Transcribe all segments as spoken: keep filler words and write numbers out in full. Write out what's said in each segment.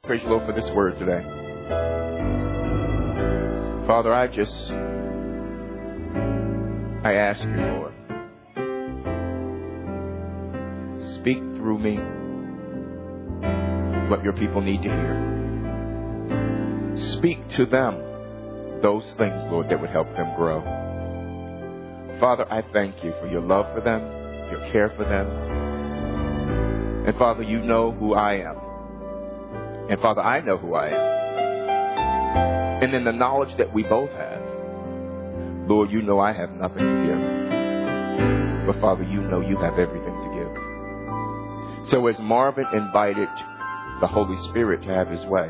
Praise the Lord for this word today. Father, I just, I ask you, Lord, speak through me what your people need to hear. Speak to them those things, Lord, that would help them grow. Father, I thank you for your love for them, your care for them. And Father, you know who I am. And Father, I know who I am. And in the knowledge that we both have, Lord, you know I have nothing to give. But Father, you know you have everything to give. So as Marvin invited the Holy Spirit to have his way,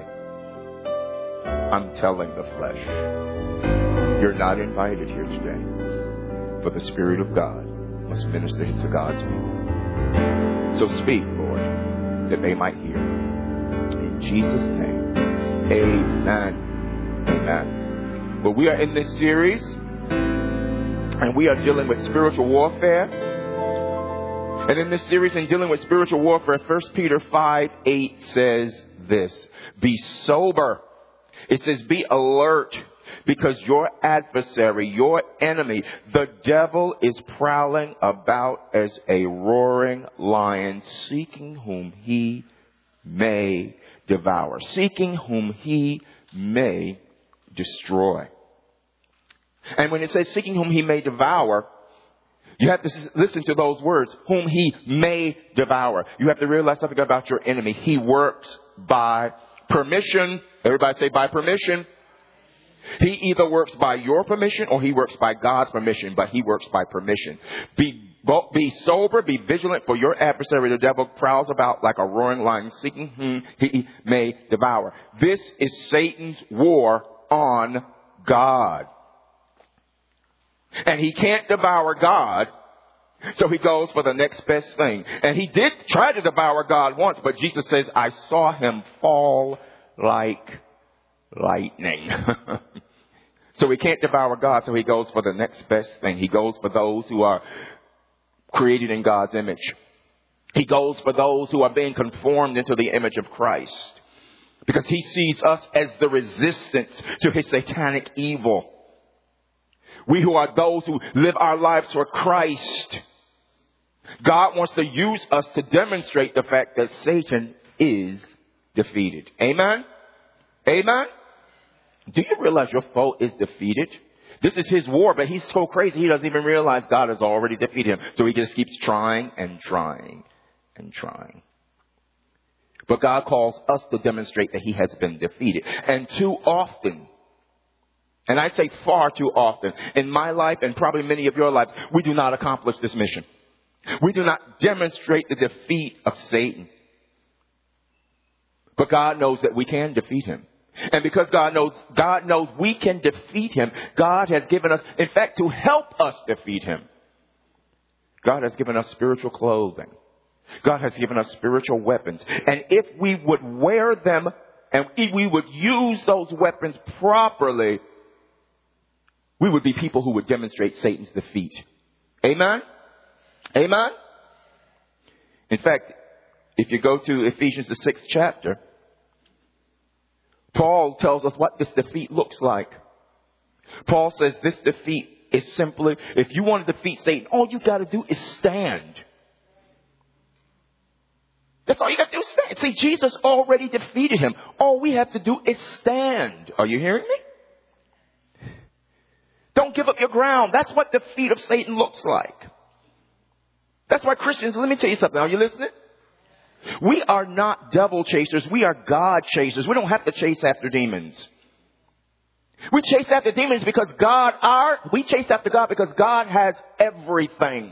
I'm telling the flesh, you're not invited here today. For the Spirit of God must minister to God's people. So speak, Lord, that they might hear. In Jesus' name, amen. Amen. Well, we are in this series, and we are dealing with spiritual warfare. And in this series, in dealing with spiritual warfare, First Peter five eight says this: be sober. It says, be alert, because your adversary, your enemy, the devil, is prowling about as a roaring lion, seeking whom he may devour, seeking whom he may destroy. And when it says seeking whom he may devour, you have to listen to those words, whom he may devour. You have to realize something about your enemy. He works by permission. Everybody say by permission. He either works by your permission or he works by God's permission, but he works by permission. Be, be sober, be vigilant, for your adversary, the devil, prowls about like a roaring lion, seeking whom he may devour. This is Satan's war on God. And he can't devour God, so he goes for the next best thing. And he did try to devour God once, but Jesus says, I saw him fall like lightning. So he can't devour God, so he goes for the next best thing. He goes for those who are created in God's image. He goes for those who are being conformed into the image of Christ, because he sees us as the resistance to his satanic evil. We who are those who live our lives for Christ. God wants to use us to demonstrate the fact that Satan is defeated. Amen? Amen? Do you realize your foe is defeated? This is his war, but he's so crazy he doesn't even realize God has already defeated him. So he just keeps trying and trying and trying. But God calls us to demonstrate that he has been defeated. And too often, and I say far too often, in my life and probably many of your lives, we do not accomplish this mission. We do not demonstrate the defeat of Satan. But God knows that we can defeat him. And because God knows, God knows we can defeat him, God has given us, in fact, to help us defeat him, God has given us spiritual clothing. God has given us spiritual weapons. And if we would wear them and if we would use those weapons properly, we would be people who would demonstrate Satan's defeat. Amen? Amen? In fact, if you go to Ephesians, the sixth chapter, Paul tells us what this defeat looks like. Paul says this defeat is simply, if you want to defeat Satan, all you got to do is stand. That's all you got to do is stand. See, Jesus already defeated him. All we have to do is stand. Are you hearing me? Don't give up your ground. That's what the defeat of Satan looks like. That's why Christians, let me tell you something. Are you listening? We are not devil chasers. We are God chasers. We don't have to chase after demons. We chase after demons because God, our, we chase after God because God has everything.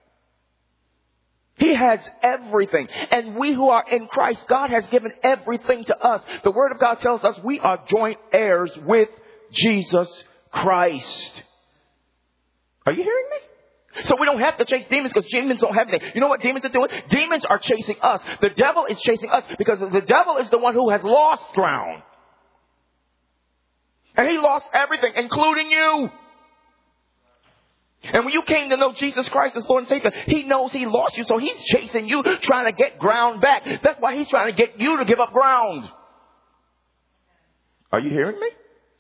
He has everything. And we who are in Christ, God has given everything to us. The Word of God tells us we are joint heirs with Jesus Christ. Are you hearing me? So we don't have to chase demons because demons don't have anything. You know what demons are doing? Demons are chasing us. The devil is chasing us because the devil is the one who has lost ground. And he lost everything, including you. And when you came to know Jesus Christ as Lord and Savior, he knows he lost you. So he's chasing you, trying to get ground back. That's why he's trying to get you to give up ground. Are you hearing me?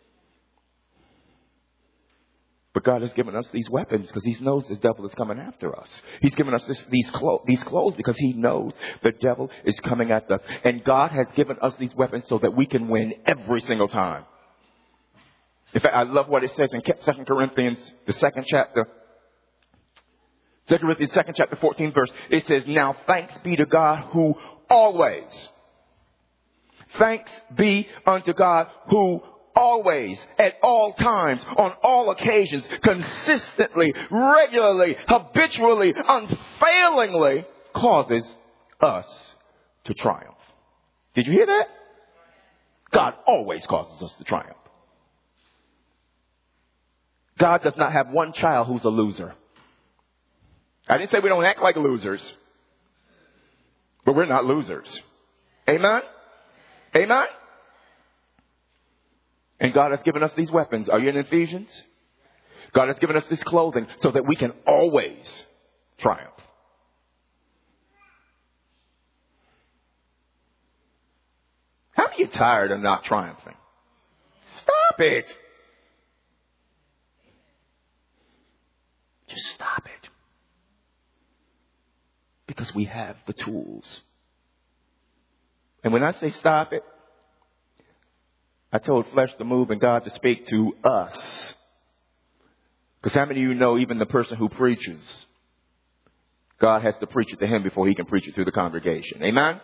But God has given us these weapons because he knows the devil is coming after us. He's given us this, these, clo- these clothes because he knows the devil is coming at us. And God has given us these weapons so that we can win every single time. In fact, I love what it says in Second Corinthians, the second chapter. Second Corinthians, second chapter, fourteenth verse. It says, now thanks be to God who always, thanks be unto God who always, at all times, on all occasions, consistently, regularly, habitually, unfailingly causes us to triumph. Did you hear that? God always causes us to triumph. God does not have one child who's a loser. I didn't say we don't act like losers, but we're not losers. Amen? Amen? And God has given us these weapons. Are you in Ephesians? God has given us this clothing so that we can always triumph. How many of you tired of not triumphing? Stop it. Just stop it. Because we have the tools. And when I say stop it, I told flesh to move and God to speak to us. Because how many of you know even the person who preaches, God has to preach it to him before he can preach it to the congregation. Amen?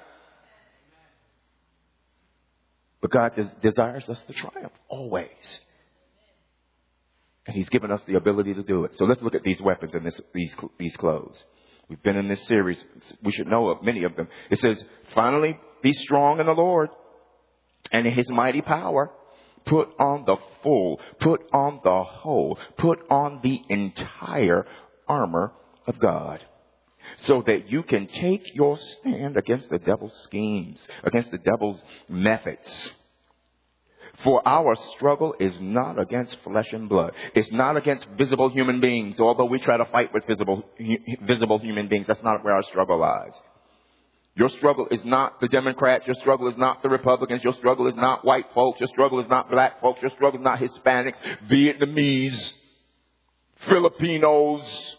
But God des- desires us to triumph always. And he's given us the ability to do it. So let's look at these weapons and this, these, these clothes. We've been in this series. We should know of many of them. It says, finally, be strong in the Lord and in his mighty power. Put on the full, put on the whole, put on the entire armor of God. So that you can take your stand against the devil's schemes, against the devil's methods. For our struggle is not against flesh and blood. It's not against visible human beings. Although we try to fight with visible, visible human beings, that's not where our struggle lies. Your struggle is not the Democrats. Your struggle is not the Republicans. Your struggle is not white folks. Your struggle is not black folks. Your struggle is not Hispanics, Vietnamese, Filipinos.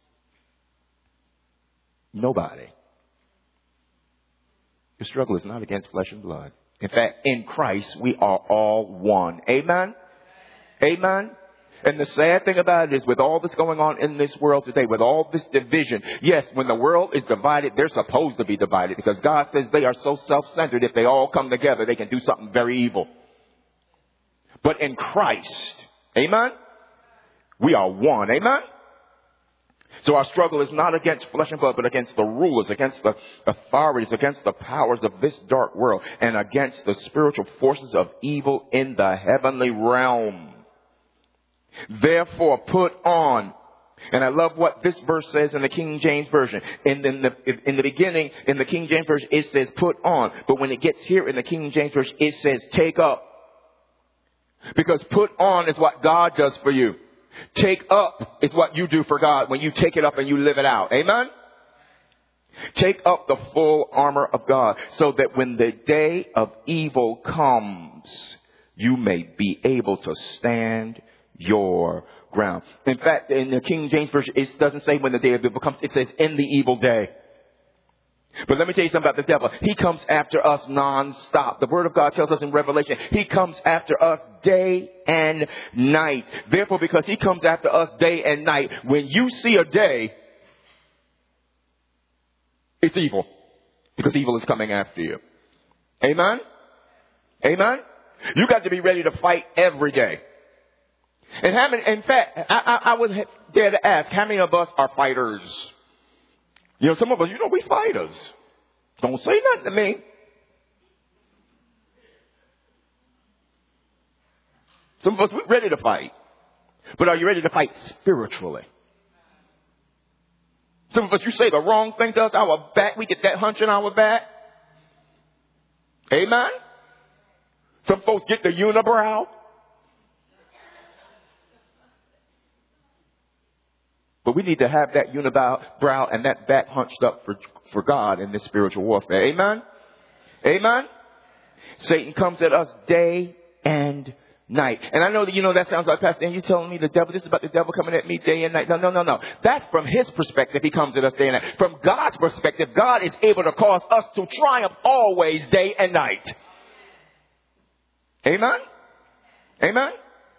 Nobody. Your struggle is not against flesh and blood. In fact, in Christ, we are all one. Amen? Amen? And the sad thing about it is, with all that's going on in this world today, with all this division, yes, when the world is divided, they're supposed to be divided because God says they are so self-centered. If they all come together, they can do something very evil. But in Christ, amen, we are one. Amen? So our struggle is not against flesh and blood, but against the rulers, against the authorities, against the powers of this dark world, and against the spiritual forces of evil in the heavenly realm. Therefore, put on. And I love what this verse says in the King James Version. In the, in the, in the beginning, in the King James Version, it says put on. But when it gets here in the King James Version, it says take up. Because put on is what God does for you. Take up is what you do for God when you take it up and you live it out. Amen? Take up the full armor of God so that when the day of evil comes, you may be able to stand your ground. In fact, in the King James Version, it doesn't say when the day of evil comes. It says in the evil day. But let me tell you something about the devil. He comes after us non-stop. The Word of God tells us in Revelation, he comes after us day and night. Therefore, because he comes after us day and night, when you see a day, it's evil. Because evil is coming after you. Amen? Amen? You got to be ready to fight every day. And how many, in fact, I, I, I would dare to ask, how many of us are fighters? You know, some of us, you know, we fighters. Don't say nothing to me. Some of us, we're ready to fight. But are you ready to fight spiritually? Some of us, you say the wrong thing to us, our back, we get that hunch in our back. Amen? Some folks get the unibrow. But we need to have that unibrow and that back hunched up for, for God in this spiritual warfare. Amen? Amen? Satan comes at us day and night. And I know that, you know, that sounds like, Pastor, and you're telling me the devil, this is about the devil coming at me day and night. No, no, no, no. That's from his perspective. He comes at us day and night. From God's perspective, God is able to cause us to triumph always day and night. Amen? Amen?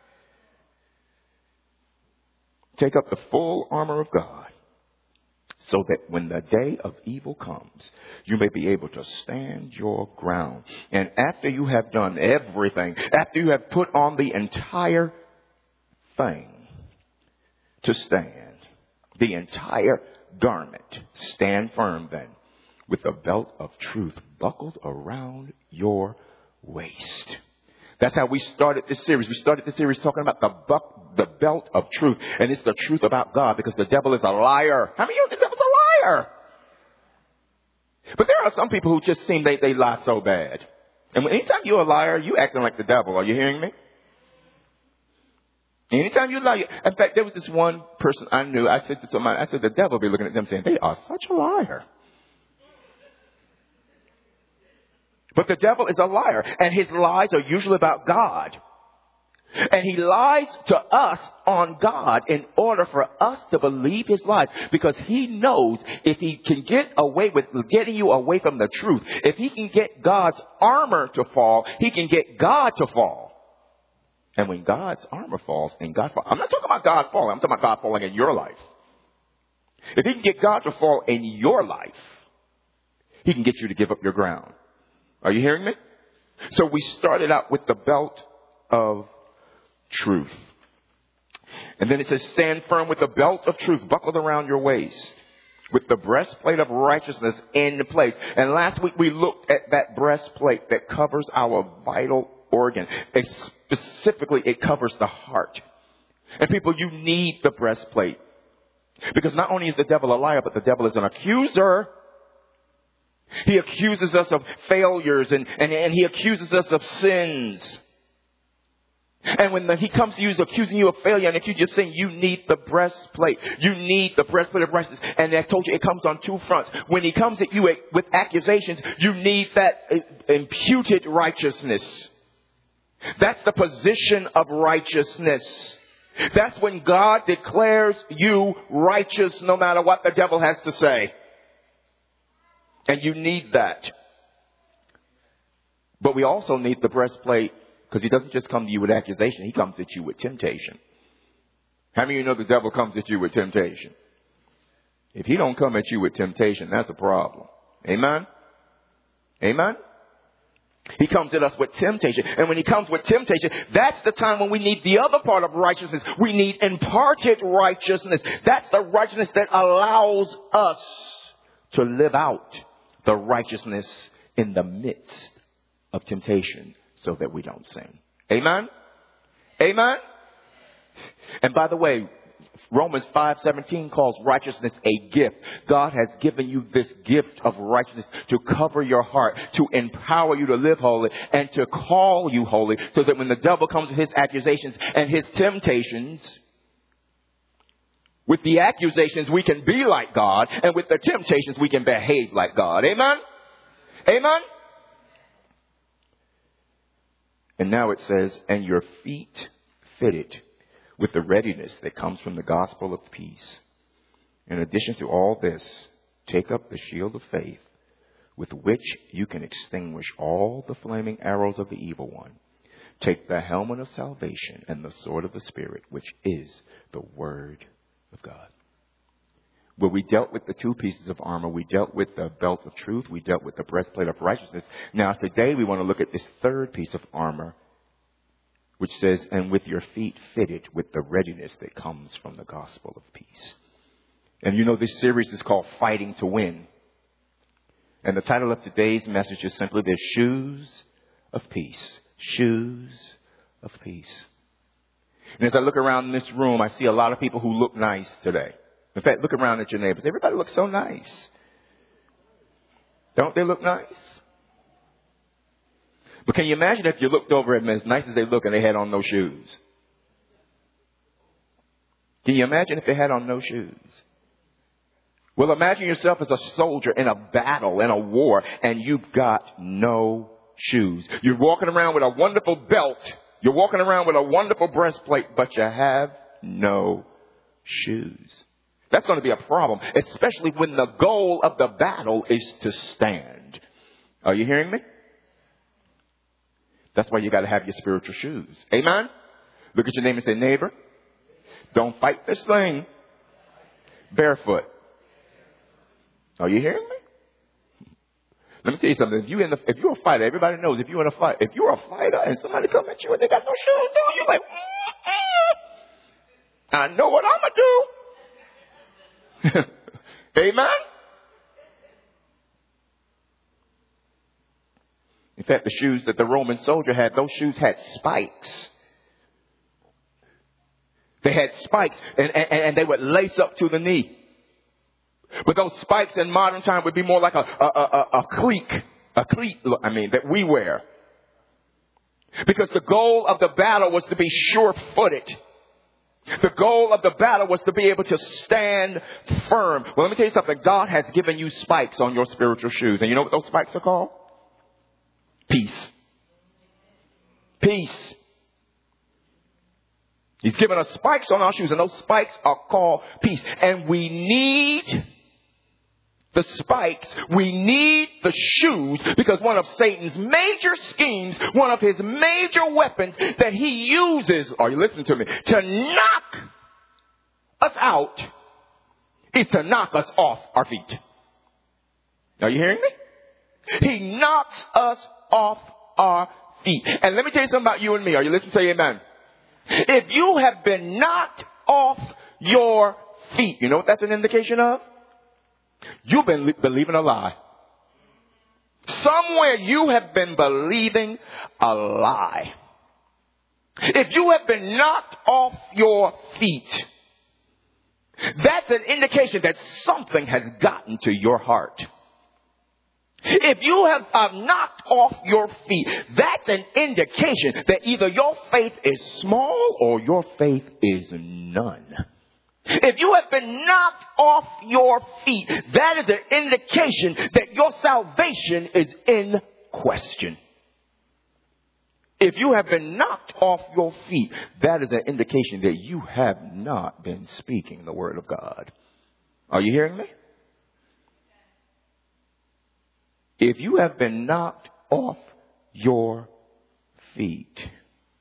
Take up the full armor of God, so that when the day of evil comes, you may be able to stand your ground. And after you have done everything, after you have put on the entire thing to stand, the entire garment, stand firm then, with the belt of truth buckled around your waist. That's how we started this series. We started this series talking about the buck, the belt of truth. And it's the truth about God, because the devil is a liar. How many of you know the devil's a liar? But there are some people who just seem they, they lie so bad. And anytime you're a liar, you acting like the devil. Are you hearing me? Anytime you lie, you, in fact, there was this one person I knew. I said to somebody, I said, the devil be looking at them saying, they are such a liar. But the devil is a liar, and his lies are usually about God. And he lies to us on God in order for us to believe his lies, because he knows if he can get away with getting you away from the truth, if he can get God's armor to fall, he can get God to fall. And when God's armor falls and God falls, I'm not talking about God falling, I'm talking about God falling in your life. If he can get God to fall in your life, he can get you to give up your ground. Are you hearing me? So we started out with the belt of truth. And then it says, stand firm with the belt of truth buckled around your waist, with the breastplate of righteousness in place. And last week we looked at that breastplate that covers our vital organ. And specifically, it covers the heart. And people, you need the breastplate. Because not only is the devil a liar, but the devil is an accuser. He accuses us of failures, and, and, and he accuses us of sins. And when the, he comes to you, he's accusing you of failure, and if you just saying you need the breastplate, you need the breastplate of righteousness. And I told you it comes on two fronts. When he comes at you with accusations, you need that imputed righteousness. That's the position of righteousness. That's when God declares you righteous no matter what the devil has to say. And you need that. But we also need the breastplate, because he doesn't just come to you with accusation. He comes at you with temptation. How many of you know the devil comes at you with temptation? If he don't come at you with temptation, that's a problem. Amen? Amen? He comes at us with temptation. And when he comes with temptation, that's the time when we need the other part of righteousness. We need imparted righteousness. That's the righteousness that allows us to live out the righteousness in the midst of temptation, so that we don't sin. Amen? Amen? And by the way, Romans five seventeen calls righteousness a gift. God has given you this gift of righteousness to cover your heart, to empower you to live holy, and to call you holy, so that when the devil comes with his accusations and his temptations, with the accusations, we can be like God. And with the temptations, we can behave like God. Amen? Amen? And now it says, and your feet fitted with the readiness that comes from the gospel of peace. In addition to all this, take up the shield of faith, with which you can extinguish all the flaming arrows of the evil one. Take the helmet of salvation and the sword of the Spirit, which is the word of God. Where we dealt with the two pieces of armor, we dealt with the belt of truth, we dealt with the breastplate of righteousness. Now today we want to look at this third piece of armor, which says, and with your feet fitted with the readiness that comes from the gospel of peace. And you know, this series is called Fighting to Win. And the title of today's message is simply this: Shoes of Peace. Shoes of Peace. And as I look around this room, I see a lot of people who look nice today. In fact, look around at your neighbors. Everybody looks so nice. Don't they look nice? But can you imagine if you looked over at them as nice as they look and they had on no shoes? Can you imagine if they had on no shoes? Well, imagine yourself as a soldier in a battle, in a war, and you've got no shoes. You're walking around with a wonderful belt. You're walking around with a wonderful breastplate, but you have no shoes. That's going to be a problem, especially when the goal of the battle is to stand. Are you hearing me? That's why you got to have your spiritual shoes. Amen? Look at your neighbor and say, neighbor, don't fight this thing barefoot. Are you hearing me? Let me tell you something. If you in the, if you're a fighter, everybody knows if you're in a fight. If you're a fighter and somebody come at you and they got no shoes on, you're like, mm-mm. I know what I'm gonna do. Amen. In fact, the shoes that the Roman soldier had, those shoes had spikes. They had spikes, and, and, and they would lace up to the knee. But those spikes in modern time would be more like a, a, a, a cleat, a cleat, I mean, that we wear. Because the goal of the battle was to be sure-footed. The goal of the battle was to be able to stand firm. Well, let me tell you something. God has given you spikes on your spiritual shoes. And you know what those spikes are called? Peace. Peace. He's given us spikes on our shoes, and those spikes are called peace. And we need the spikes. We need the shoes, because one of Satan's major schemes, one of his major weapons that he uses, are you listening to me, to knock us out is to knock us off our feet. Are you hearing me? He knocks us off our feet. And let me tell you something about you and me. Are you listening? Say amen. If you have been knocked off your feet, you know what that's an indication of? You've been believing a lie. Somewhere you have been believing a lie. If you have been knocked off your feet, that's an indication that something has gotten to your heart. If you have uh, knocked off your feet, that's an indication that either your faith is small or your faith is none. If you have been knocked off your feet, that is an indication that your salvation is in question. If you have been knocked off your feet, that is an indication that you have not been speaking the word of God. Are you hearing me? If you have been knocked off your feet,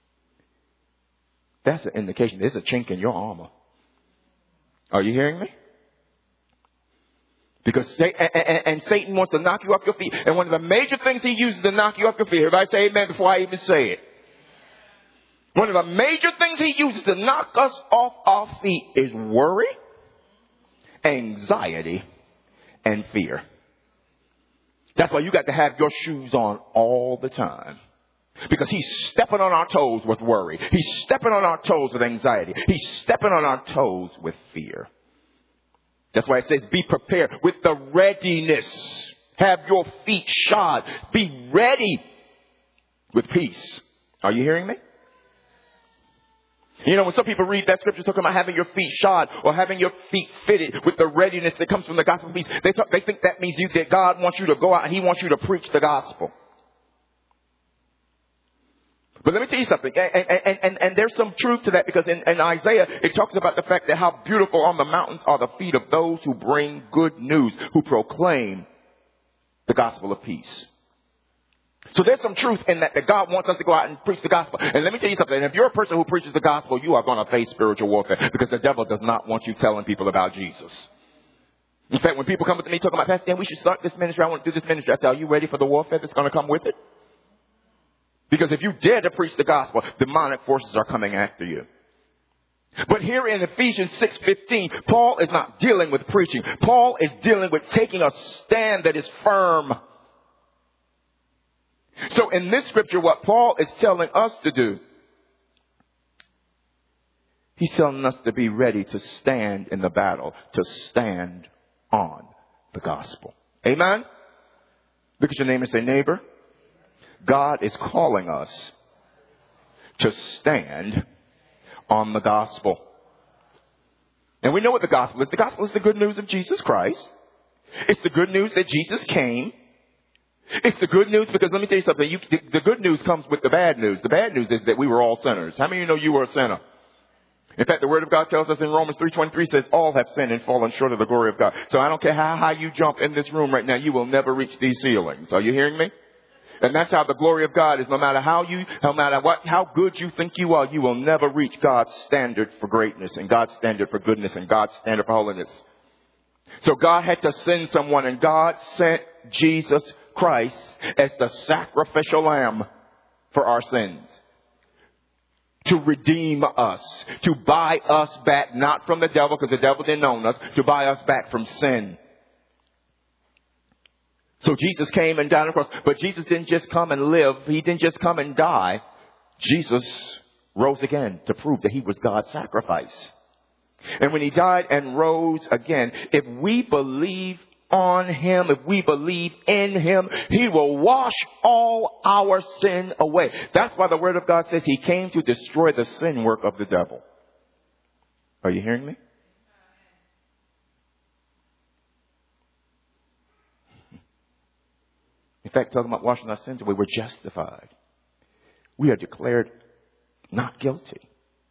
that's an indication there's a chink in your armor. Are you hearing me? Because and, and, and Satan wants to knock you off your feet. And one of the major things he uses to knock you off your feet, everybody say amen before I even say it. One of the major things he uses to knock us off our feet is worry, anxiety, and fear. That's why you got to have your shoes on all the time. Because he's stepping on our toes with worry. He's stepping on our toes with anxiety. He's stepping on our toes with fear. That's why it says be prepared with the readiness. Have your feet shod. Be ready with peace. Are you hearing me? You know, when some people read that scripture talking about having your feet shod or having your feet fitted with the readiness that comes from the gospel of peace, they talk, they think that means you, that God wants you to go out and he wants you to preach the gospel. But let me tell you something, and, and, and, and there's some truth to that, because in, in Isaiah, it talks about the fact that how beautiful on the mountains are the feet of those who bring good news, who proclaim the gospel of peace. So there's some truth in that, that God wants us to go out and preach the gospel. And let me tell you something. If you're a person who preaches the gospel, you are going to face spiritual warfare, because the devil does not want you telling people about Jesus. In fact, when people come up to me talking about, Pastor Dan, we should start this ministry, I want to do this ministry, I say, are you ready for the warfare that's going to come with it? Because if you dare to preach the gospel, demonic forces are coming after you. But here in Ephesians six fifteen, Paul is not dealing with preaching. Paul is dealing with taking a stand that is firm. So in this scripture, what Paul is telling us to do, he's telling us to be ready to stand in the battle, to stand on the gospel. Amen? Look at your neighbor and say, neighbor, God is calling us to stand on the gospel. And we know what the gospel is. The gospel is the good news of Jesus Christ. It's the good news that Jesus came It's the good news because let me tell you something. You, the, the good news comes with the bad news. The bad news is that we were all sinners. How many of you know you were a sinner? In fact, the Word of God tells us in Romans three twenty-three says all have sinned and fallen short of the glory of God. So I don't care how high you jump in this room right now, you will never reach these ceilings. Are you hearing me? And that's how the glory of God is. No matter how you, no matter what, how good you think you are, you will never reach God's standard for greatness and God's standard for goodness and God's standard for holiness. So God had to send someone, and God sent Jesus Christ as the sacrificial lamb for our sins. To redeem us. To buy us back, not from the devil, because the devil didn't own us. To buy us back from sin. So Jesus came and died on the cross. But Jesus didn't just come and live. He didn't just come and die. Jesus rose again to prove that he was God's sacrifice. And when he died and rose again, if we believe on him, if we believe in him, he will wash all our sin away. That's why the Word of God says he came to destroy the sin work of the devil. Are you hearing me? In fact, talking about washing our sins away, we're justified. We are declared not guilty.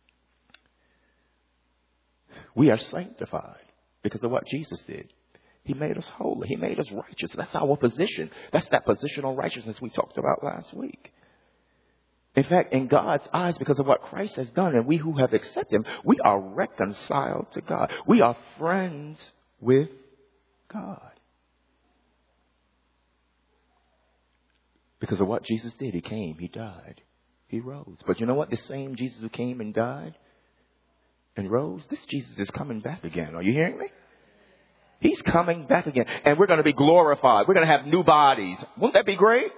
We are sanctified because of what Jesus did. He made us holy. He made us righteous. That's our position. That's that positional righteousness we talked about last week. In fact, in God's eyes, because of what Christ has done, and we who have accepted him, we are reconciled to God. We are friends with God. Because of what Jesus did. He came. He died. He rose. But you know what? The same Jesus who came and died and rose, this Jesus is coming back again. Are you hearing me? He's coming back again. And we're going to be glorified. We're going to have new bodies. Wouldn't that be great?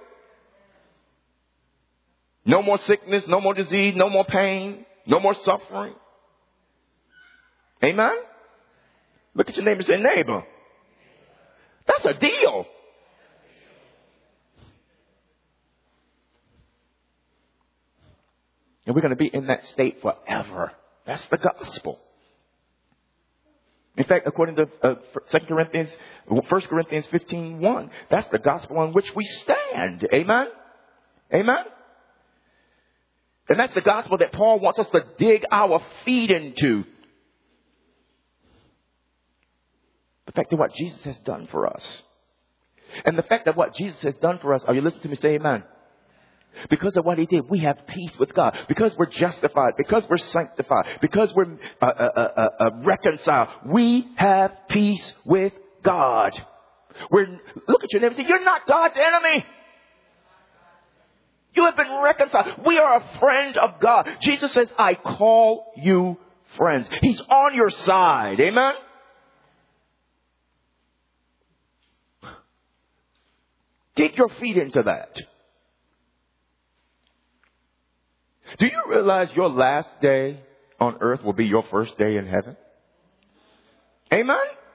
No more sickness, no more disease, no more pain, no more suffering. Amen? Look at your neighbor and say, neighbor, that's a deal. And we're going to be in that state forever. That's the gospel. In fact, according to uh, Second Corinthians, First Corinthians fifteen one, that's the gospel on which we stand. Amen? Amen? And that's the gospel that Paul wants us to dig our feet into. The fact of what Jesus has done for us. And the fact that what Jesus has done for us, are you listening to me say amen? Because of what he did, we have peace with God. Because we're justified. Because we're sanctified. Because we're uh, uh, uh, uh, reconciled. We have peace with God. We're, look at your neighbor and say, you're not God's enemy. You have been reconciled. We are a friend of God. Jesus says, I call you friends. He's on your side. Amen? Dig your feet into that. Do you realize your last day on earth will be your first day in heaven? Amen?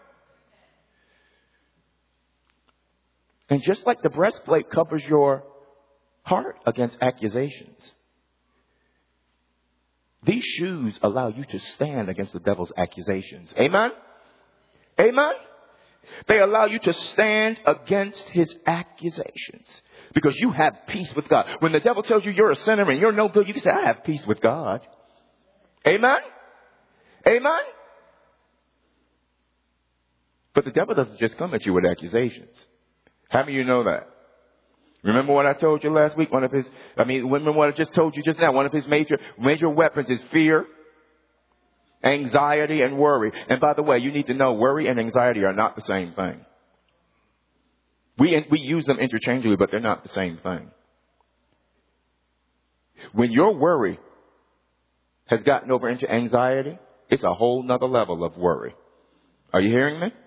And just like the breastplate covers your heart against accusations, these shoes allow you to stand against the devil's accusations. Amen? Amen? They allow you to stand against his accusations. Because you have peace with God. When the devil tells you you're a sinner and you're no good, you can say, I have peace with God. Amen? Amen? But the devil doesn't just come at you with accusations. How many of you know that? Remember what I told you last week? One of his, I mean, remember what I just told you just now? One of his major, major weapons is fear, anxiety, and worry. And by the way, you need to know worry and anxiety are not the same thing. We, we use them interchangeably, but they're not the same thing. When your worry has gotten over into anxiety, it's a whole nother level of worry. Are you hearing me?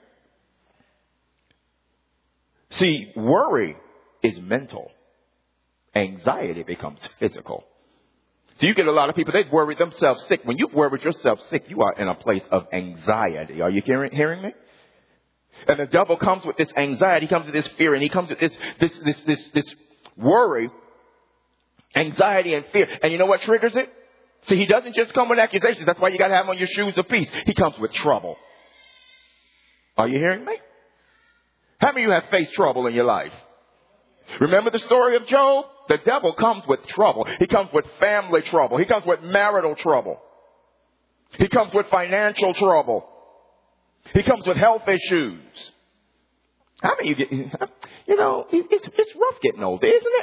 See, worry is mental. Anxiety becomes physical. So you get a lot of people, they've worried themselves sick. When you've worried yourself sick, you are in a place of anxiety. Are you hearing, hearing me? And the devil comes with this anxiety, he comes with this fear, and he comes with this, this, this, this, this worry, anxiety and fear. And you know what triggers it? See, he doesn't just come with accusations. That's why you got to have on your shoes of peace. He comes with trouble. Are you hearing me? How many of you have faced trouble in your life? Remember the story of Job? The devil comes with trouble. He comes with family trouble. He comes with marital trouble. He comes with financial trouble. He comes with health issues. How many you get, you know, it's, it's rough getting older, isn't it?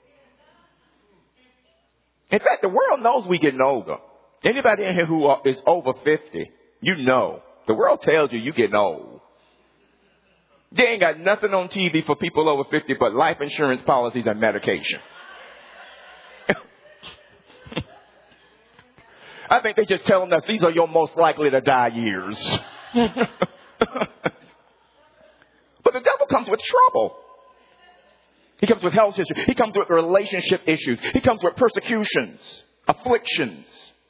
In fact, the world knows we're getting older. Anybody in here who is over fifty, you know. The world tells you you're getting old. They ain't got nothing on T V for people over fifty but life insurance policies and medication. I think they're just telling us these are your most likely to die years. But the devil comes with trouble. He comes with health issues. He comes with relationship issues. He comes with persecutions, afflictions.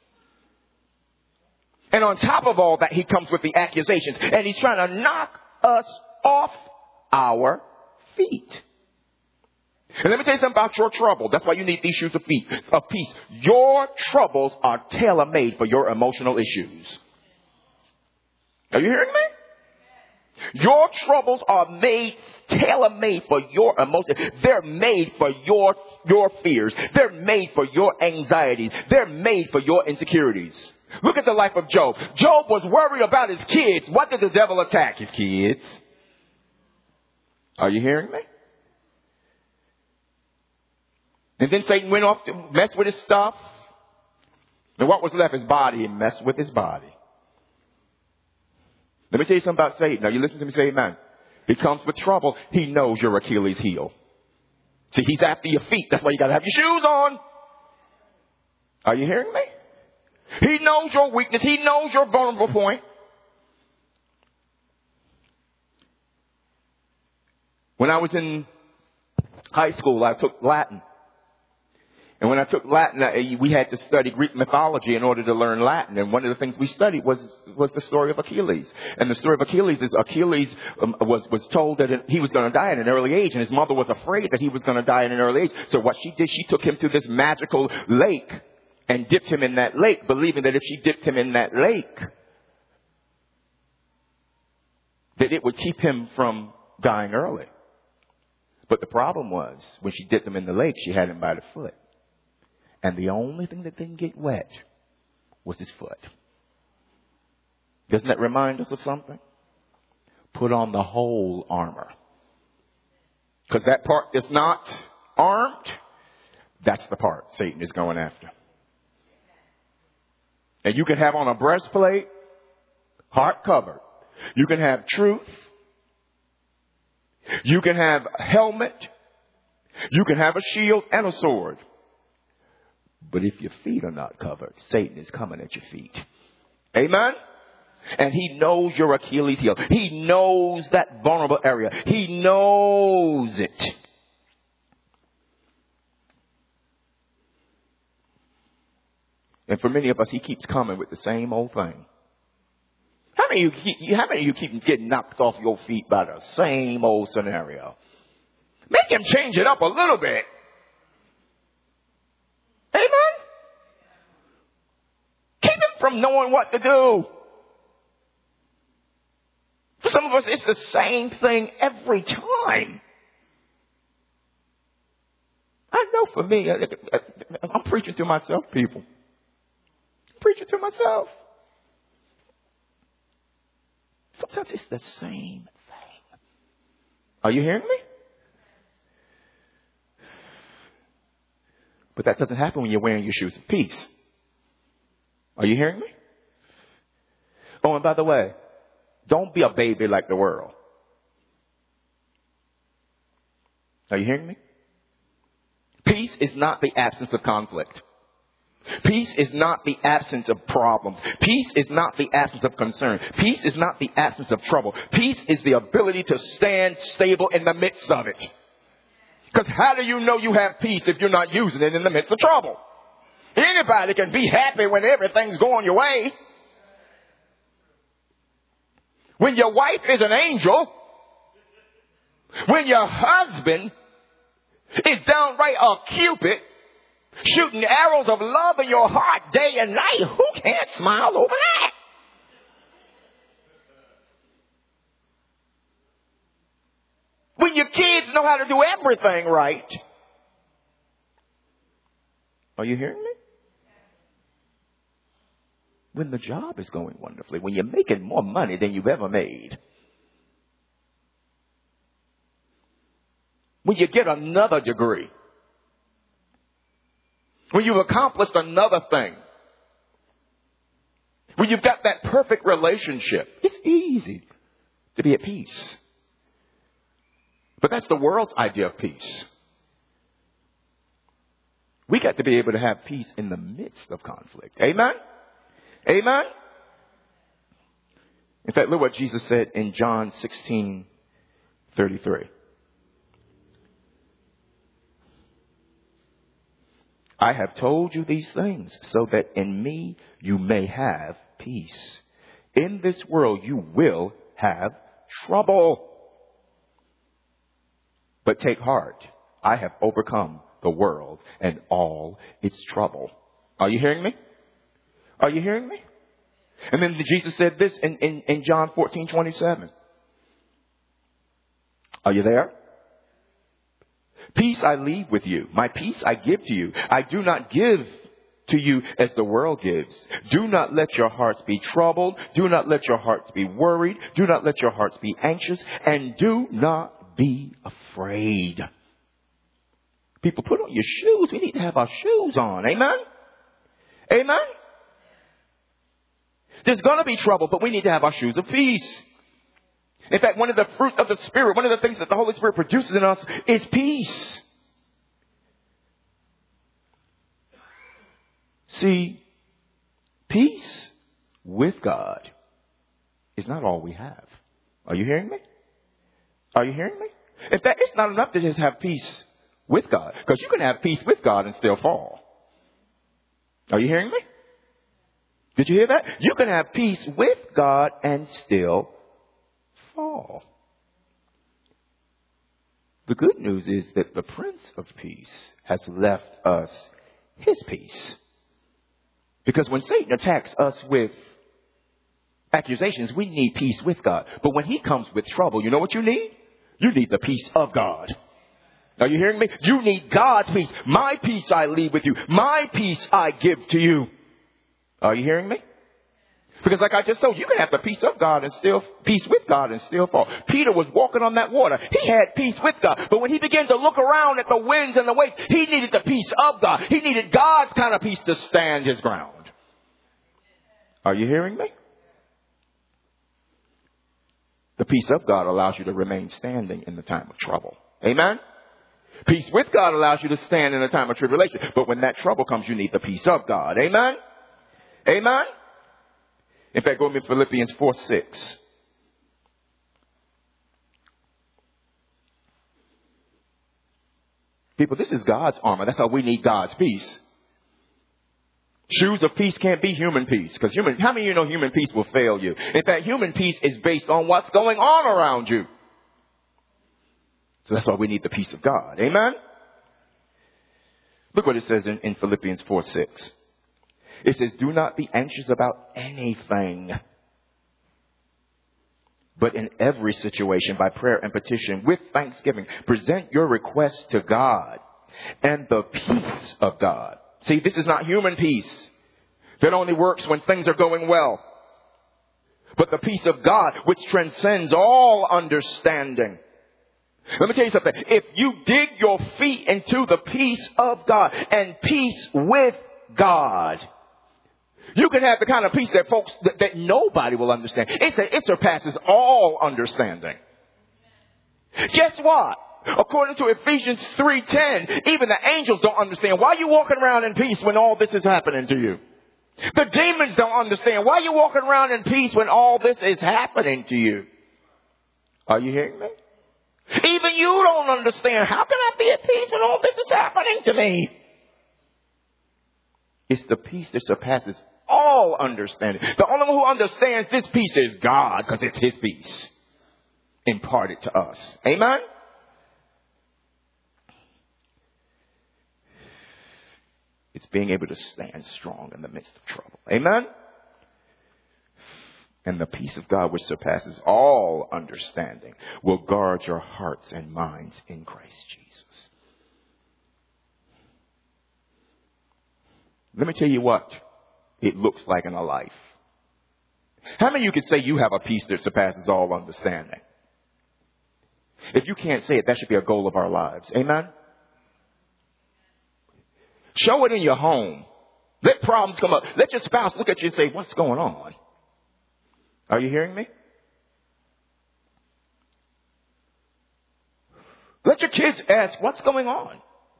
And on top of all that, he comes with the accusations. And he's trying to knock us off our feet. And let me tell you something about your trouble. That's why you need these shoes of feet, of peace. Your troubles are tailor-made for your emotional issues. Are you hearing me? Your troubles are made, tailor-made for your emotions. They're made for your, your fears. They're made for your anxieties. They're made for your insecurities. Look at the life of Job. Job was worried about his kids. What did the devil attack? His kids. Are you hearing me? And then Satan went off to mess with his stuff. And what was left? His body. He messed with his body. Let me tell you something about Satan. Now you listen to me say amen. He comes with trouble. He knows your Achilles heel. See, he's after your feet. That's why you got to have your shoes on. Are you hearing me? He knows your weakness. He knows your vulnerable point. When I was in high school, I took Latin. And when I took Latin, we had to study Greek mythology in order to learn Latin. And one of the things we studied was was the story of Achilles. And the story of Achilles is Achilles um, was was told that he was going to die at an early age, and his mother was afraid that he was going to die at an early age. So what she did, she took him to this magical lake and dipped him in that lake, believing that if she dipped him in that lake, that it would keep him from dying early. But the problem was, when she dipped him in the lake, she had him by the foot. And the only thing that didn't get wet was his foot. Doesn't that remind us of something? Put on the whole armor. Because that part is not armed. That's the part Satan is going after. And you can have on a breastplate, heart covered. You can have truth. You can have a helmet. You can have a shield and a sword. But if your feet are not covered, Satan is coming at your feet. Amen? And he knows your Achilles heel. He knows that vulnerable area. He knows it. And for many of us, he keeps coming with the same old thing. How many of you keep, how many of you keep getting knocked off your feet by the same old scenario? Make him change it up a little bit. Amen? Keep him from knowing what to do. For some of us, it's the same thing every time. I know for me, I'm preaching to myself, people. I'm preaching to myself. Sometimes it's the same thing. Are you hearing me? But that doesn't happen when you're wearing your shoes of peace. Are you hearing me? Oh, and by the way, don't be a baby like the world. Are you hearing me? Peace is not the absence of conflict. Peace is not the absence of problems. Peace is not the absence of concern. Peace is not the absence of trouble. Peace is the ability to stand stable in the midst of it. Because how do you know you have peace if you're not using it in the midst of trouble? Anybody can be happy when everything's going your way. When your wife is an angel. When your husband is downright a Cupid, shooting arrows of love in your heart day and night. Who can't smile over that? When your kids know how to do everything right. Are you hearing me? When the job is going wonderfully, when you're making more money than you've ever made, when you get another degree, when you've accomplished another thing, when you've got that perfect relationship, it's easy to be at peace. But that's the world's idea of peace. We got to be able to have peace in the midst of conflict. Amen? Amen? In fact, look what Jesus said in John sixteen thirty-three. I have told you these things so that in me you may have peace. In this world you will have trouble. But take heart. I have overcome the world and all its trouble. Are you hearing me? Are you hearing me? And then Jesus said this in, in, in John fourteen twenty-seven. Are you there? Peace I leave with you. My peace I give to you. I do not give to you as the world gives. Do not let your hearts be troubled. Do not let your hearts be worried. Do not let your hearts be anxious. And do not be afraid. People, put on your shoes. We need to have our shoes on. Amen? Amen? There's going to be trouble, but we need to have our shoes of peace. In fact, one of the fruit of the Spirit, one of the things that the Holy Spirit produces in us is peace. See, peace with God is not all we have. Are you hearing me? Are you hearing me? In fact, it's not enough to just have peace with God, because you can have peace with God and still fall. Are you hearing me? Did you hear that? You can have peace with God and still fall. The good news is that the Prince of Peace has left us his peace. Because when Satan attacks us with accusations, we need peace with God. But when he comes with trouble, you know what you need? You need the peace of God. Are you hearing me? You need God's peace. My peace I leave with you. My peace I give to you. Are you hearing me? Because like I just told you, you can have the peace of God and still, peace with God and still fall. Peter was walking on that water. He had peace with God. But when he began to look around at the winds and the waves, he needed the peace of God. He needed God's kind of peace to stand his ground. Are you hearing me? The peace of God allows you to remain standing in the time of trouble. Amen? Peace with God allows you to stand in a time of tribulation. But when that trouble comes, you need the peace of God. Amen? Amen? In fact, go with me to Philippians four six. People, this is God's armor. That's how we need God's peace. Shoes of peace can't be human peace. Because human, how many of you know human peace will fail you? In fact, human peace is based on what's going on around you. So that's why we need the peace of God. Amen? Look what it says in, in Philippians four six. It says, do not be anxious about anything, but in every situation, by prayer and petition, with thanksgiving, present your requests to God, and the peace of God. See, this is not human peace that only works when things are going well, but the peace of God, which transcends all understanding. Let me tell you something. If you dig your feet into the peace of God and peace with God, you can have the kind of peace that folks, that, that nobody will understand. It's a, it surpasses all understanding. Guess what? According to Ephesians three ten, even the angels don't understand. Why are you walking around in peace when all this is happening to you? The demons don't understand. Why are you walking around in peace when all this is happening to you? Are you hearing me? Even you don't understand. How can I be at peace when all this is happening to me? It's the peace that surpasses all understanding. The only one who understands this peace is God, because it's his peace imparted to us. Amen? It's being able to stand strong in the midst of trouble. Amen? And the peace of God, which surpasses all understanding, will guard your hearts and minds in Christ Jesus. Let me tell you what it looks like in a life. How many of you could say you have a peace that surpasses all understanding? If you can't say it, that should be a goal of our lives. Amen? Show it in your home. Let problems come up. Let your spouse look at you and say, what's going on? Are you hearing me? Let your kids ask, what's going on?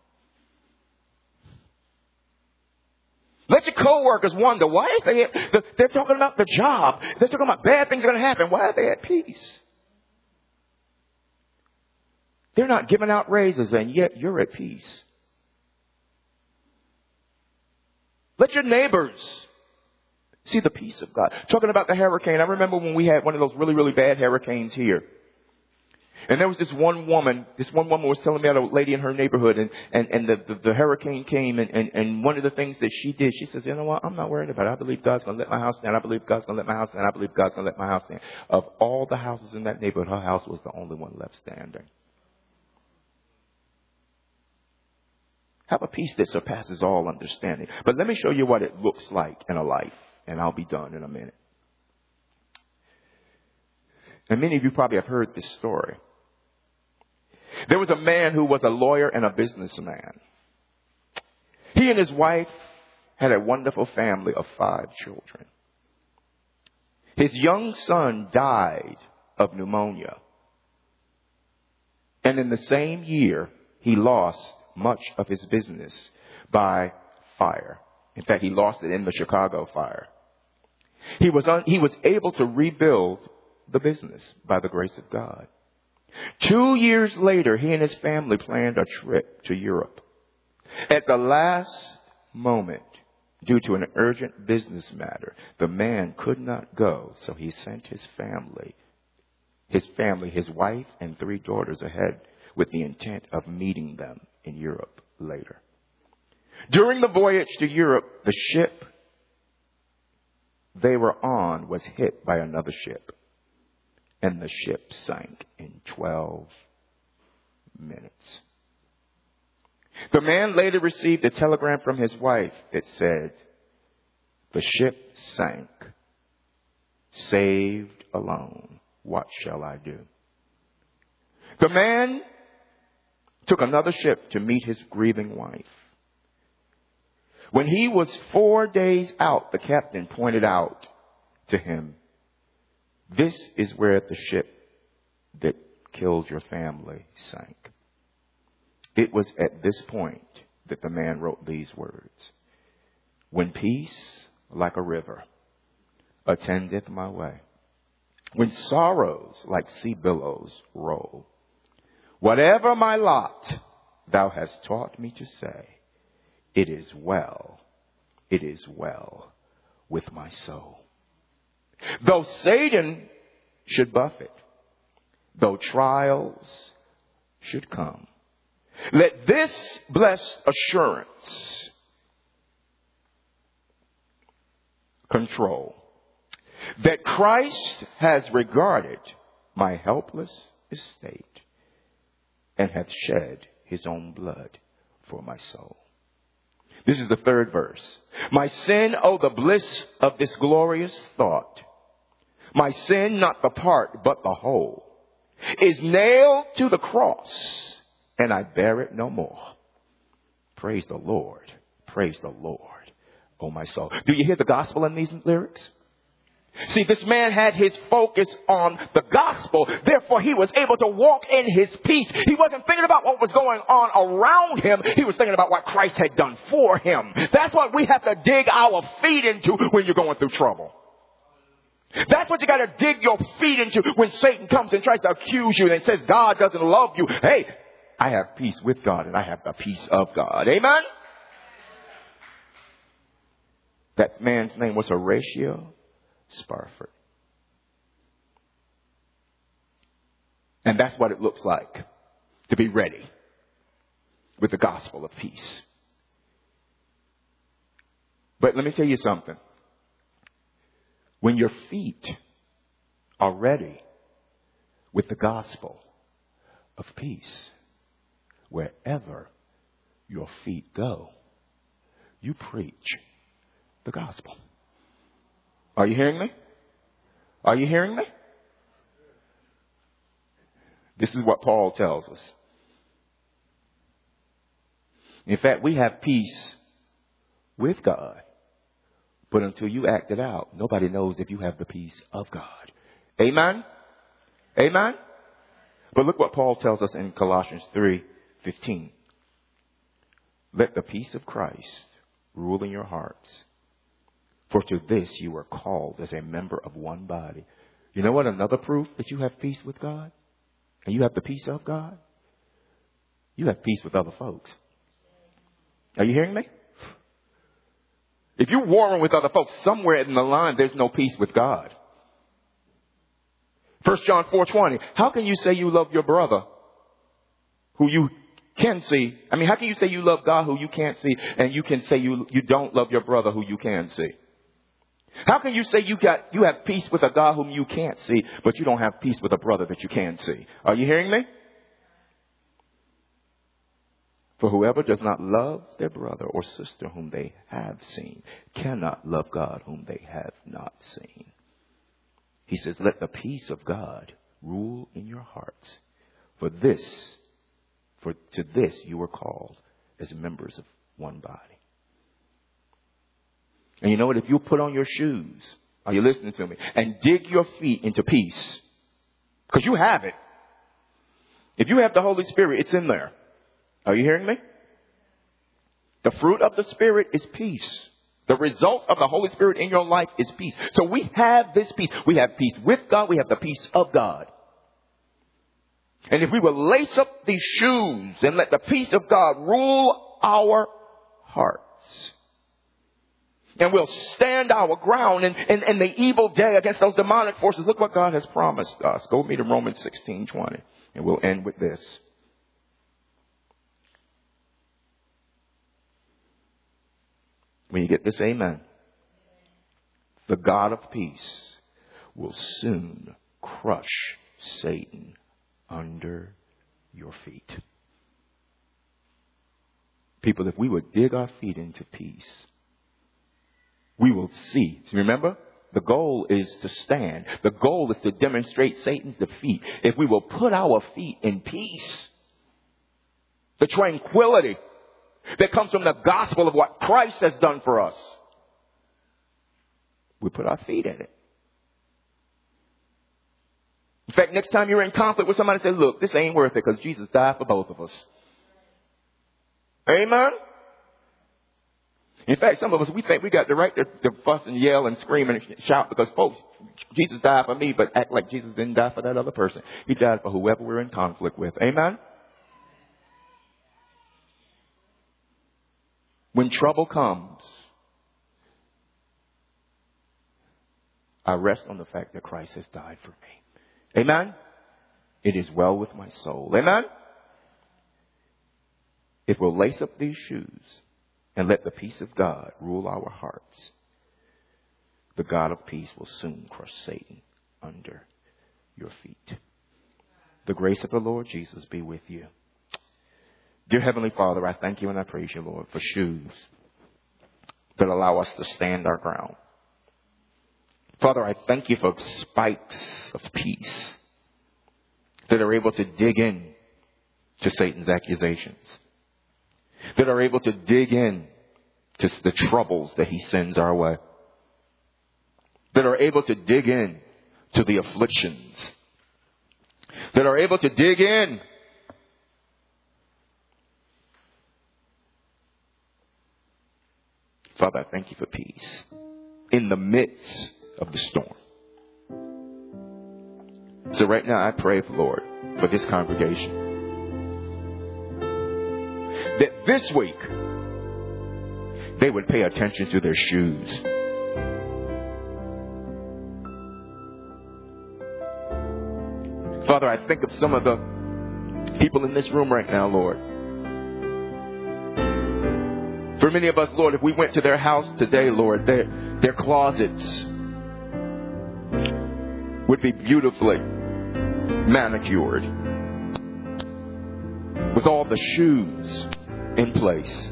Let your coworkers wonder, why are they, at, they're talking about the job. They're talking about bad things are going to happen. Why are they at peace? They're not giving out raises, and yet you're at peace. Let your neighbors see the peace of God. Talking about the hurricane, I remember when we had one of those really, really bad hurricanes here. And there was this one woman, this one woman was telling me about a lady in her neighborhood, and, and, and the, the, the hurricane came, and, and, and one of the things that she did, she says, you know what, I'm not worried about it. I believe God's going to let my house stand. I believe God's going to let my house stand. I believe God's going to let my house stand. Of all the houses in that neighborhood, her house was the only one left standing. Have a peace that surpasses all understanding. But let me show you what it looks like in a life, and I'll be done in a minute. And many of you probably have heard this story. There was a man who was a lawyer and a businessman. He and his wife had a wonderful family of five children. His young son died of pneumonia. And in the same year, he lost much of his business by fire. In fact, he lost it in the Chicago fire. He was un- he was able to rebuild the business by the grace of God. Two years later, he and his family planned a trip to Europe. At the last moment, due to an urgent business matter, the man could not go, so he sent his family, his family, his wife and three daughters ahead with the intent of meeting them in Europe later. During the voyage to Europe, the ship they were on was hit by another ship, and the ship sank in twelve minutes. The man later received a telegram from his wife that said, "The ship sank, saved alone. What shall I do?" The man took another ship to meet his grieving wife. When he was four days out, the captain pointed out to him, "This is where the ship that killed your family sank." It was at this point that the man wrote these words: "When peace, like a river, attendeth my way, when sorrows like sea billows roll, whatever my lot, thou hast taught me to say, it is well, it is well with my soul. Though Satan should buffet, though trials should come, let this blessed assurance control, that Christ has regarded my helpless estate and hath shed his own blood for my soul." This is the third verse. "My sin, oh, the bliss of this glorious thought. My sin, not the part, but the whole, is nailed to the cross, and I bear it no more. Praise the Lord. Praise the Lord, oh my soul." Do you hear the gospel in these lyrics? See, this man had his focus on the gospel. Therefore, he was able to walk in his peace. He wasn't thinking about what was going on around him. He was thinking about what Christ had done for him. That's what we have to dig our feet into when you're going through trouble. That's what you got to dig your feet into when Satan comes and tries to accuse you and says God doesn't love you. Hey, I have peace with God and I have the peace of God. Amen? That man's name was Horatio Spafford. And that's what it looks like to be ready with the gospel of peace. But let me tell you something. When your feet are ready with the gospel of peace. Wherever your feet go, you preach the gospel. Are you hearing me? Are you hearing me? This is what Paul tells us. In fact, we have peace with God. But until you act it out, nobody knows if you have the peace of God. Amen? Amen? But look what Paul tells us in Colossians three fifteen. Let the peace of Christ rule in your hearts. For to this you were called as a member of one body. You know what? Another proof that you have peace with God and you have the peace of God? You have peace with other folks. Are you hearing me? If you're warring with other folks, somewhere in the line, there's no peace with God. First John four twenty. How can you say you love your brother who you can see? I mean, how can you say you love God who you can't see, and you can say you you don't love your brother who you can see? How can you say you got you have peace with a God whom you can't see, but you don't have peace with a brother that you can see? Are you hearing me? For whoever does not love their brother or sister whom they have seen cannot love God whom they have not seen. He says, let the peace of God rule in your hearts. For this, for to this you were called as members of one body. And you know what? If you put on your shoes, are you listening to me? And dig your feet into peace. Because you have it. If you have the Holy Spirit, it's in there. Are you hearing me? The fruit of the Spirit is peace. The result of the Holy Spirit in your life is peace. So we have this peace. We have peace with God. We have the peace of God. And if we will lace up these shoes and let the peace of God rule our hearts, and we'll stand our ground in, in, in the evil day against those demonic forces. Look what God has promised us. Go with me to Romans sixteen twenty, and we'll end with this. When you get this, amen. The God of peace will soon crush Satan under your feet. People, if we would dig our feet into peace, we will see. Remember, the goal is to stand. The goal is to demonstrate Satan's defeat. If we will put our feet in peace, the tranquility that comes from the gospel of what Christ has done for us, we put our feet in it. In fact, next time you're in conflict with somebody, say, look, this ain't worth it because Jesus died for both of us. Amen? In fact, some of us, we think we got the right to, to fuss and yell and scream and shout because, folks, Jesus died for me, but act like Jesus didn't die for that other person. He died for whoever we're in conflict with. Amen? When trouble comes, I rest on the fact that Christ has died for me. Amen? It is well with my soul. Amen? If we'll lace up these shoes and let the peace of God rule our hearts, the God of peace will soon crush Satan under your feet. The grace of the Lord Jesus be with you. Dear Heavenly Father, I thank you and I praise you, Lord, for shoes that allow us to stand our ground. Father, I thank you for spikes of peace that are able to dig in to Satan's accusations, that are able to dig in to the troubles that he sends our way, that are able to dig in to the afflictions, that are able to dig in Father, I thank you for peace in the midst of the storm. So right now I pray, Lord, for this congregation, that this week they would pay attention to their shoes. Father, I think of some of the people in this room right now, Lord. For many of us, Lord, if we went to their house today, Lord, their, their closets would be beautifully manicured, with all the shoes in place,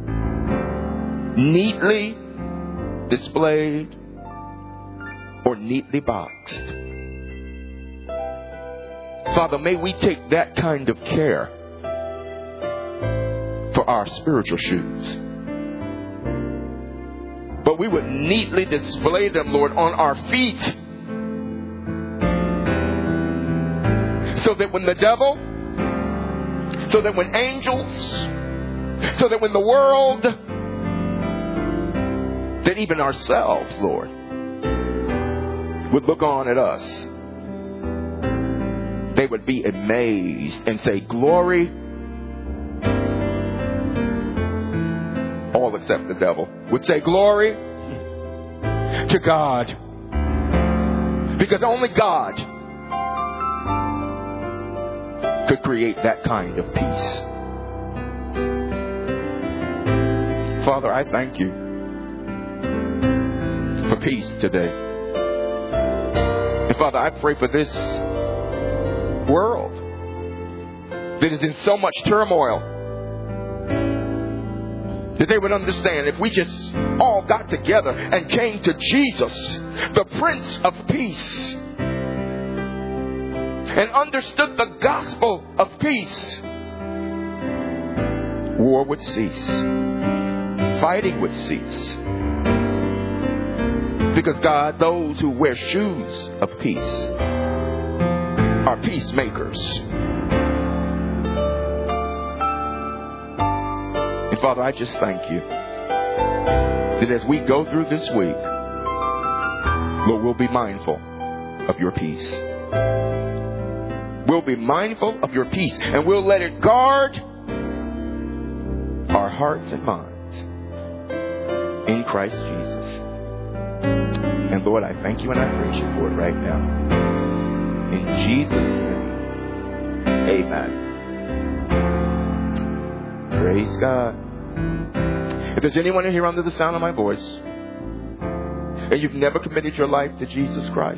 neatly displayed or neatly boxed. Father, may we take that kind of care for our spiritual shoes. But we would neatly display them, Lord, on our feet, so that when the devil, so that when angels, so that when the world, that even ourselves, Lord, would look on at us, they would be amazed and say, glory, all except the devil would say, glory to God. Because only God could create that kind of peace. Father, I thank you for peace today. And Father, I pray for this world that is in so much turmoil, that they would understand if we just all got together and came to Jesus, the Prince of Peace, and understood the gospel of peace, war would cease. Fighting would cease. Because God, those who wear shoes of peace are peacemakers. And Father, I just thank you that as we go through this week, Lord, we'll be mindful of your peace. We'll be mindful of your peace, and we'll let it guard our hearts and minds in Christ Jesus. And Lord, I thank you and I praise you for it right now. In Jesus' name, amen. Praise God. If there's anyone in here under the sound of my voice, and you've never committed your life to Jesus Christ,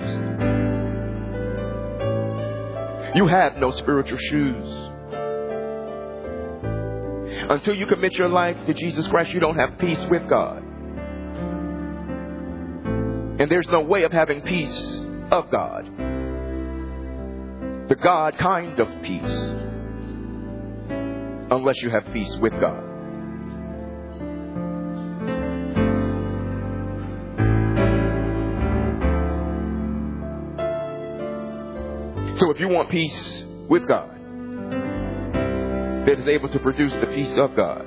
you have no spiritual shoes. Until you commit your life to Jesus Christ, you don't have peace with God. And there's no way of having peace of God. The God kind of peace. Unless you have peace with God. So if you want peace with God, that is able to produce the peace of God,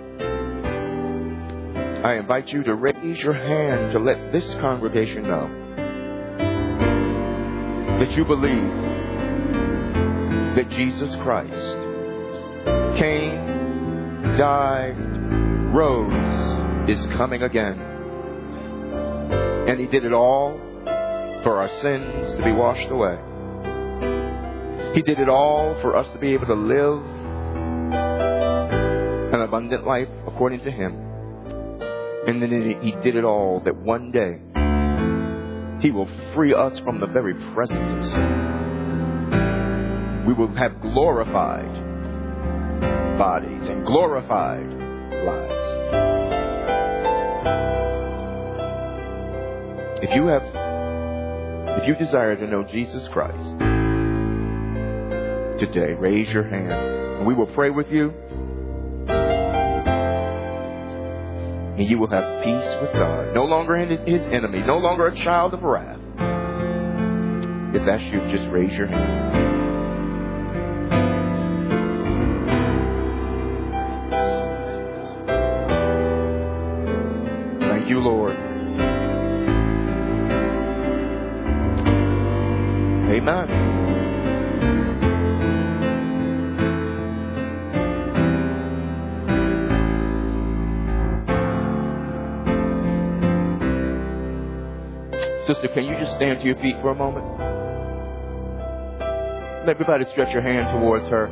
I invite you to raise your hand to let this congregation know that you believe that Jesus Christ came, died, rose, is coming again. And He did it all for our sins to be washed away. He did it all for us to be able to live an abundant life according to Him. And then He did it all that one day He will free us from the very presence of sin. We will have glorified bodies and glorified lives. If you have, if you desire to know Jesus Christ today, raise your hand and we will pray with you. And you will have peace with God. No longer His enemy. No longer a child of wrath. If that's you, just raise your hand. Thank you, Lord. Amen. Sister, can you just stand to your feet for a moment? Let everybody stretch your hand towards her.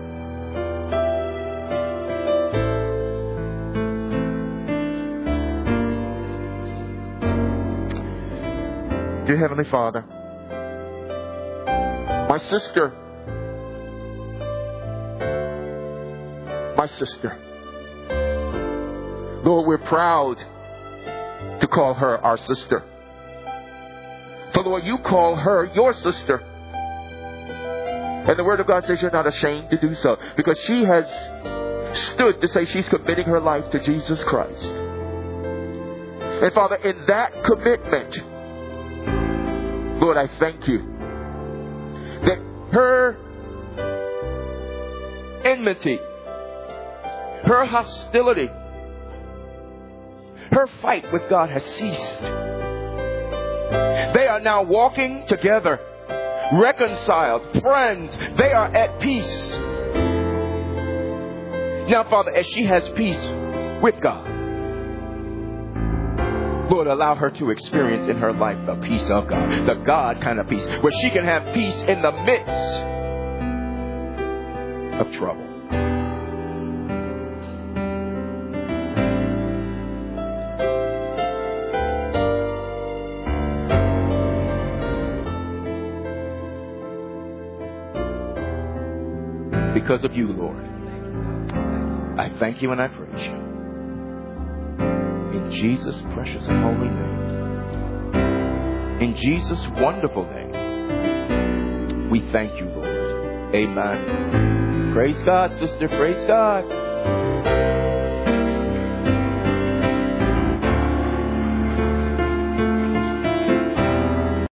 Dear Heavenly Father, My sister. My sister. Lord, we're proud to call her our sister. So Lord, you call her your sister. And the Word of God says you're not ashamed to do so, because she has stood to say she's committing her life to Jesus Christ. And Father, in that commitment, Lord, I thank you that her enmity, her hostility, her fight with God has ceased. They are now walking together, reconciled, friends. They are at peace. Now, Father, as she has peace with God, Lord, allow her to experience in her life the peace of God, the God kind of peace, where she can have peace in the midst of trouble. Because of you, Lord, I thank you and I praise you. In Jesus' precious and holy name. In Jesus' wonderful name. We thank you, Lord. Amen. Praise God, sister. Praise God.